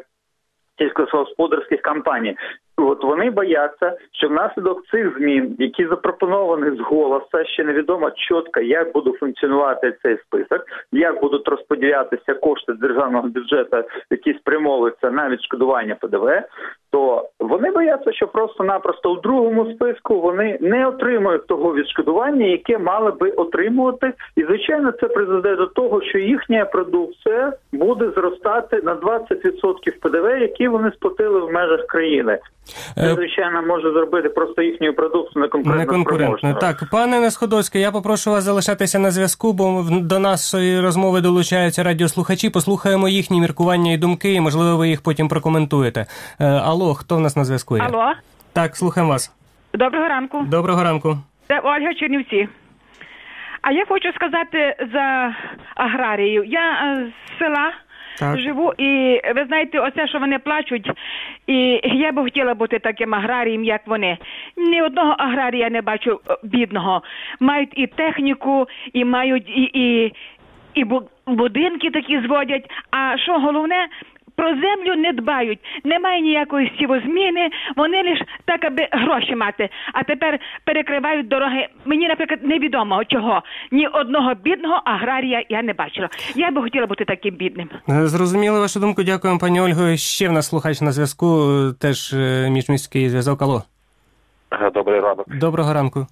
сільськогосподарських компаній. От вони бояться, що внаслідок цих змін, які запропоновані з голосу, ще невідомо чітко, як буде функціонувати цей список, як будуть розподілятися кошти з державного бюджету, які спрямовуються на відшкодування Пе Де Ве, то вони бояться, що просто-напросто у другому списку вони не отримують того відшкодування, яке мали би отримувати. І, звичайно, це призведе до того, що їхня продукція буде зростати на двадцять відсотків Пе Де Ве, які вони сплатили в межах країни. Це, звичайно, може зробити просто їхню продукцію неконкурентною. Так, пане Несходовський, я попрошу вас залишатися на зв'язку, бо до нашої розмови долучаються радіослухачі. Послухаємо їхні міркування і думки, і, можливо, ви їх потім прокоментуєте. Алло, хто в нас на зв'язку є? Алло. Так, слухаємо вас. Доброго ранку. Доброго ранку. Це Ольга, Чернівці. А я хочу сказати за аграріїв. Я з села так. живу, і ви знаєте, оце, що вони плачуть, і я би хотіла бути таким аграрієм, як вони. Ні одного аграрія не бачу бідного. Мають і техніку, і мають і, і, і будинки такі зводять. А що головне, про землю не дбають, немає ніякої сівозміни, вони лише так, аби гроші мати. А тепер перекривають дороги. Мені, наприклад, невідомо чого. Ні одного бідного аграрія я не бачила. Я би хотіла бути таким бідним. Зрозуміли вашу думку. Дякуємо, пані Ольго. Ще в нас слухач на зв'язку, теж міжміський зв'язок. Алло. Добрий ранок. Доброго ранку.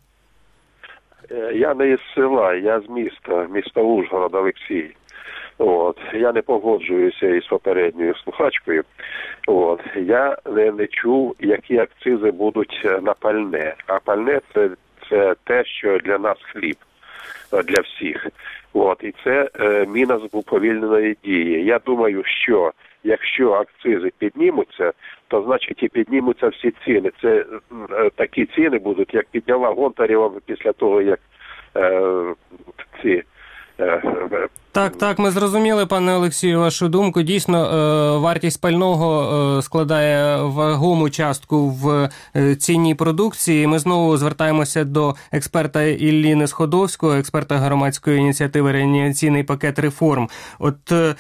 Я не із села, я з міста, міста Ужгород, Олексій. От, я не погоджуюся із попередньою слухачкою. От, я не, не чув, які акцизи будуть на пальне. А пальне це, це те, що для нас хліб, для всіх. От, і це е, міна з уповільненої дії. Я думаю, що якщо акцизи піднімуться, то значить і піднімуться всі ціни. Це е, такі ціни будуть, як підняла Гонтарєва після того, як е, ці... Е, Так, так, ми зрозуміли, пане Олексію, вашу думку. Дійсно, вартість пального складає вагому частку в цінній продукції. Ми знову звертаємося до експерта Іллі Сходовського, експерта громадської ініціативи «Реанімаційний пакет реформ». От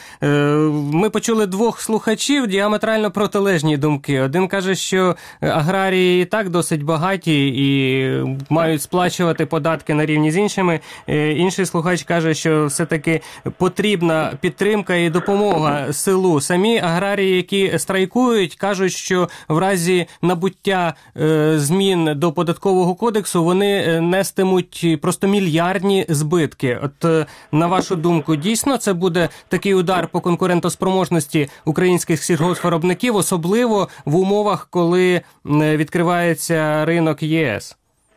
ми почули двох слухачів, діаметрально протилежні думки. Один каже, що аграрії і так досить багаті і мають сплачувати податки на рівні з іншими. Інший слухач каже, що все-таки потрібна підтримка і допомога селу. Самі аграрії, які страйкують, кажуть, що в разі набуття е, змін до податкового кодексу вони нестимуть просто мільярдні збитки. От е, на вашу думку, дійсно це буде такий удар по конкурентоспроможності українських сільгоспвиробників, особливо в умовах, коли відкривається ринок ЄС?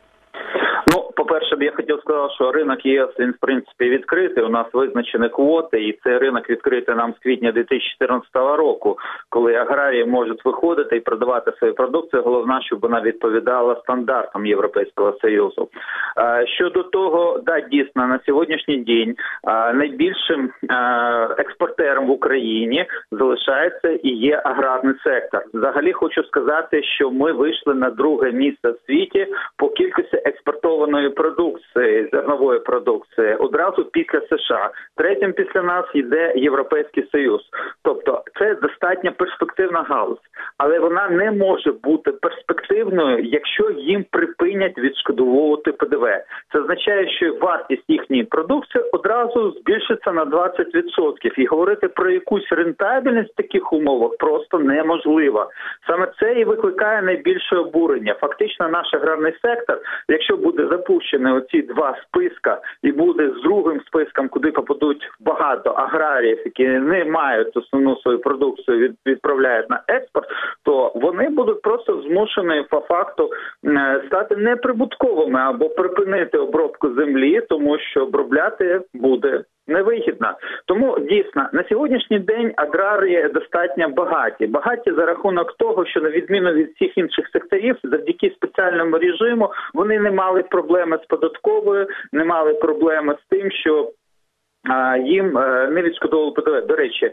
По-перше, я хотів сказати, що ринок ЄС, він, в принципі, відкритий. У нас визначені квоти, і цей ринок відкритий нам з квітня дві тисячі чотирнадцятого року, коли аграрії можуть виходити і продавати свою продукцію. Головне, щоб вона відповідала стандартам Європейського Союзу. Щодо того, да, дійсно, на сьогоднішній день найбільшим експортером в Україні залишається і є аграрний сектор. Взагалі, хочу сказати, що ми вийшли на друге місце в світі по кількості експортованої продукції, зернової продукції, одразу після США. Третім після нас йде Європейський Союз. Тобто це достатньо перспективна галузь. Але вона не може бути перспективною, якщо їм припинять відшкодовувати ПДВ. Це означає, що вартість їхньої продукції одразу збільшиться на двадцять відсотків. І говорити про якусь рентабельність в таких умовах просто неможливо. Саме це і викликає найбільше обурення. Фактично наш аграрний сектор, якщо буде запущені оці два списка і буде з другим списком, куди попадуть багато аграріїв, які не мають основну свою продукцію, від, відправляють на експорт, то вони будуть просто змушені по факту стати неприбутковими або припинити обробку землі, тому що обробляти буде невигідно. Тому, дійсно, на сьогоднішній день аграрії достатньо багаті. Багаті за рахунок того, що на відміну від всіх інших секторів, завдяки спеціальному режиму, вони не мали проблеми з податковою, не мали проблеми з тим, що їм не відшкодовували ПДВ. До речі,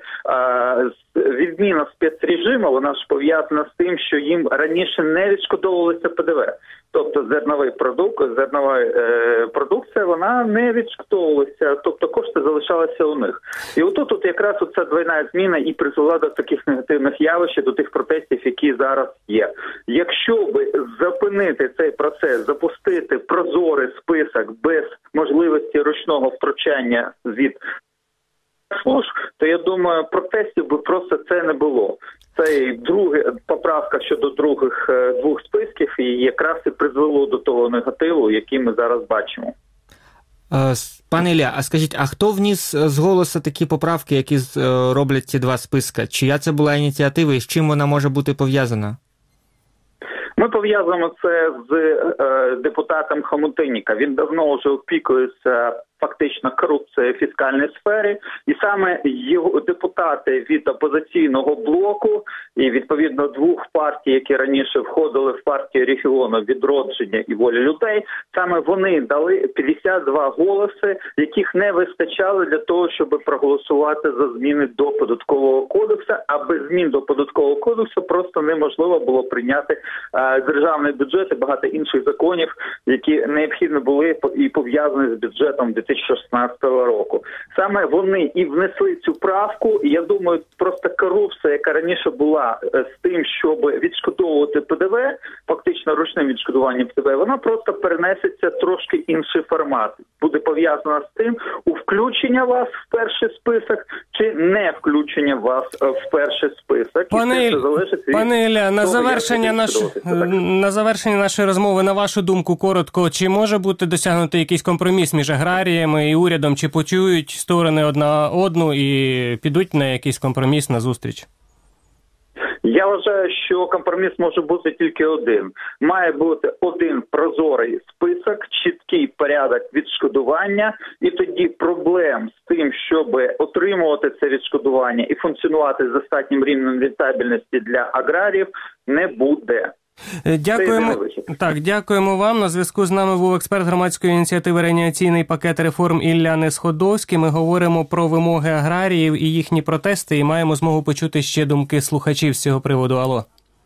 відміна спецрежиму, вона ж пов'язана з тим, що їм раніше не відшкодовувалося ПДВ. Тобто зерновий продукт, зернова е, продукція, вона не відшкодовувалася, тобто кошти залишалися у них. І отут от якраз оця двойна зміна і призвела до таких негативних явищ, до тих протестів, які зараз є. Якщо би зупинити цей процес, запустити прозорий список без можливості ручного втручання від служб, то я думаю, протестів би просто це не було. Це і друга поправка щодо других двох списків і якраз і призвело до того негативу, який ми зараз бачимо. Пане Ілля, а скажіть, а хто вніс з голосу такі поправки, які роблять ці два списка? Чия це була ініціатива і з чим вона може бути пов'язана? Ми пов'язуємо це з е, депутатом Хомутинніка. Він давно вже опікується фактично корупція в фіскальній сфері. І саме його депутати від опозиційного блоку і відповідно двох партій, які раніше входили в партію регіону «Відродження» і «Воля людей», саме вони дали п'ятдесят два голоси, яких не вистачало для того, щоб проголосувати за зміни до податкового кодексу, а без змін до податкового кодексу просто неможливо було прийняти е, державний бюджет і багато інших законів, які необхідно були і пов'язані з бюджетом дві тисячі шістнадцятого року. Саме вони і внесли цю правку, і я думаю, просто корупція, яка раніше була з тим, щоб відшкодовувати ПДВ, фактично ручним відшкодуванням ПДВ, вона просто перенесеться трошки інший формат. Буде пов'язана з тим, у включення вас в перший список чи не включення вас в перший список. Пане, і це залежить від пане Ілля, на того, завершення наш... на завершення нашої розмови, на вашу думку, коротко, чи може бути досягнутий якийсь компроміс між аграріями і урядом, чи почують сторони одна одну і підуть на якийсь компроміс, на зустріч? Я вважаю, що компроміс може бути тільки один. Має бути один прозорий список, чіткий порядок відшкодування, і тоді проблем з тим, щоб отримувати це відшкодування і функціонувати з достатнім рівнем рентабельності для аграріїв, не буде. Дякуємо. Так, дякуємо вам. На зв'язку з нами був експерт громадської ініціативи «Реанімаційний пакет реформ» Ілля Несходовський. Ми говоримо про вимоги аграріїв і їхні протести, і маємо змогу почути ще думки слухачів з цього приводу. Алло.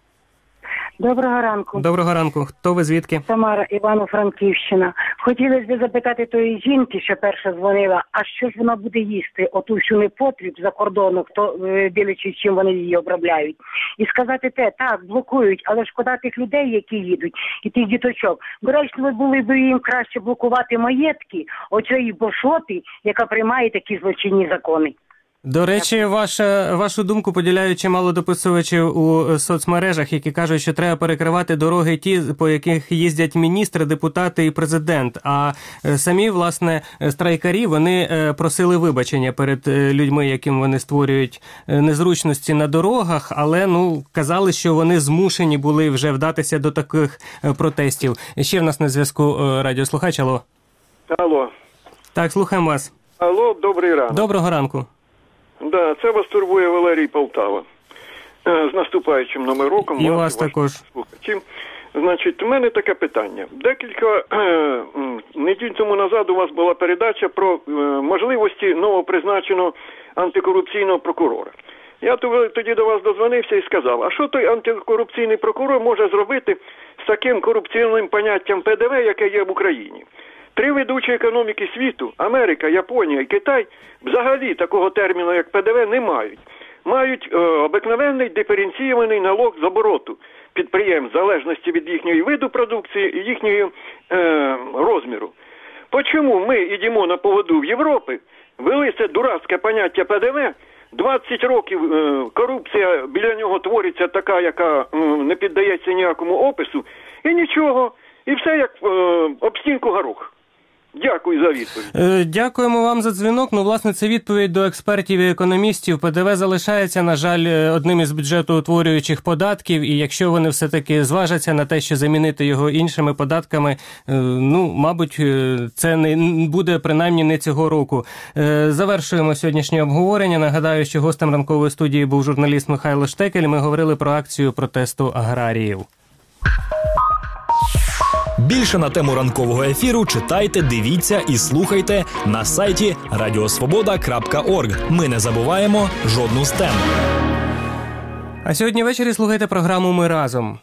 Доброго ранку. Доброго ранку. Хто ви, звідки? Тамара, Івано-Франківщина. Хотілося б запитати тої жінки, що перша дзвонила, а що ж вона буде їсти? Оту всю непотріб за кордону, хто дивлячись, чим вони її обробляють. І сказати те, так, блокують, але шкода тих людей, які їдуть, і тих діточок. Доречно, були б їм краще блокувати маєтки оцієї бошоти, яка приймає такі злочинні закони. До речі, ваша, вашу думку поділяють чимало дописувачів у соцмережах, які кажуть, що треба перекривати дороги ті, по яких їздять міністри, депутати і президент. А самі, власне, страйкарі, вони просили вибачення перед людьми, яким вони створюють незручності на дорогах, але, ну, казали, що вони змушені були вже вдатися до таких протестів. Ще в нас на зв'язку радіослухач. Алло. Алло. Так, слухаємо вас. Алло, добрий ранок. Доброго ранку. Да, це вас турбує Валерій Полтава. З наступаючим новим роком. І вас також. Слухачі. Значить, у мене таке питання. Декілька е, неділь тому назад у вас була передача про е, можливості новопризначеного антикорупційного прокурора. Я тоді до вас дозвонився і сказав, а що той антикорупційний прокурор може зробити з таким корупційним поняттям ПДВ, яке є в Україні? Три ведучі економіки світу – Америка, Японія і Китай – взагалі такого терміну, як ПДВ, не мають. Мають е, обикновенний диференційований налог з обороту підприємств в залежності від їхньої виду продукції і їхнього е, розміру. Почому ми йдемо на поводу в Європі, ввели це дурацьке поняття ПДВ, двадцять років е, корупція біля нього твориться така, яка е, не піддається ніякому опису, і нічого, і все як е, об стінку горох. Дякую за відповідь. Дякуємо вам за дзвінок. Ну, власне, це відповідь до експертів і економістів. ПДВ залишається, на жаль, одним із бюджетоутворюючих податків, і якщо вони все-таки зважаться на те, що замінити його іншими податками, ну, мабуть, це не буде принаймні не цього року. Завершуємо сьогоднішнє обговорення. Нагадаю, що гостем ранкової студії був журналіст Михайло Штекель. Ми говорили про акцію протесту аграріїв. Більше на тему ранкового ефіру читайте, дивіться і слухайте на сайті радіосвобода крапка орг. Ми не забуваємо жодну з тем. А сьогодні ввечері слухайте програму «Ми разом».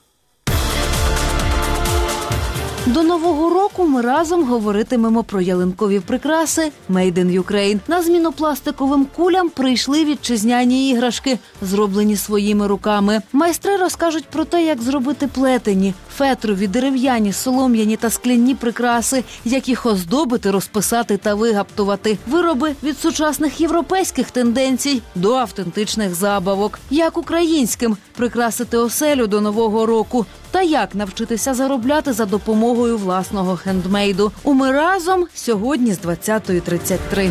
До Нового року ми разом говоритимемо про ялинкові прикраси «Made in Ukraine». На зміну пластиковим кулям прийшли вітчизняні іграшки, зроблені своїми руками. Майстри розкажуть про те, як зробити плетені, фетрові, дерев'яні, солом'яні та скляні прикраси, як їх оздобити, розписати та вигаптувати. Вироби від сучасних європейських тенденцій до автентичних забавок. Як українським прикрасити оселю до Нового року та як навчитися заробляти за допомогою власного хендмейду. У «Ми разом» сьогодні з двадцятої тридцять три.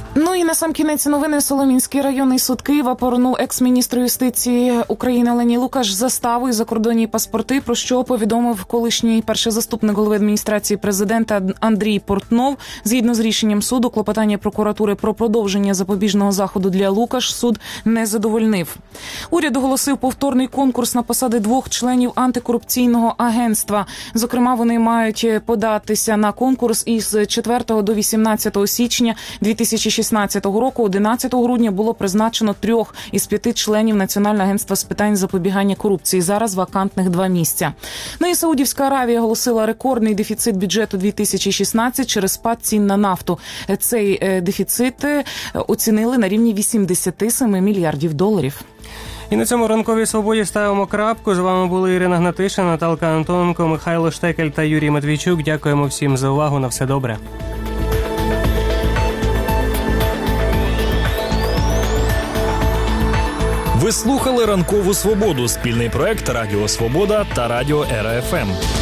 Ну і на сам кінець новини. Солом'янський районний суд Києва повернув екс-міністру юстиції України Олені Лукаш заставу і закордонні паспорти, про що повідомив колишній перший заступник голови адміністрації президента Андрій Портнов. Згідно з рішенням суду, клопотання прокуратури про продовження запобіжного заходу для Лукаш суд не задовольнив. Уряд оголосив повторний конкурс на посади двох членів антикорупційного агентства. Зокрема, вони мають податися на конкурс із четвертого до вісімнадцятого січня дві тисячі шістнадцятого року. одинадцятого грудня було призначено трьох із п'яти членів Національного агентства з питань запобігання корупції. Зараз вакантних два місця. Ну і Саудівська Аравія оголосила рекордний дефіцит бюджету дві тисячі шістнадцять через спад цін на нафту. Цей дефіцит оцінили на рівні вісімдесят сім мільярдів доларів. І на цьому ранковій свободі ставимо крапку. З вами були Ірина Гнатиша, Наталка Антоненко, Михайло Штекель та Юрій Матвійчук. Дякуємо всім за увагу. На все добре. Ви слухали «Ранкову свободу» – спільний проект Радіо Свобода та Радіо Ера Еф Ем.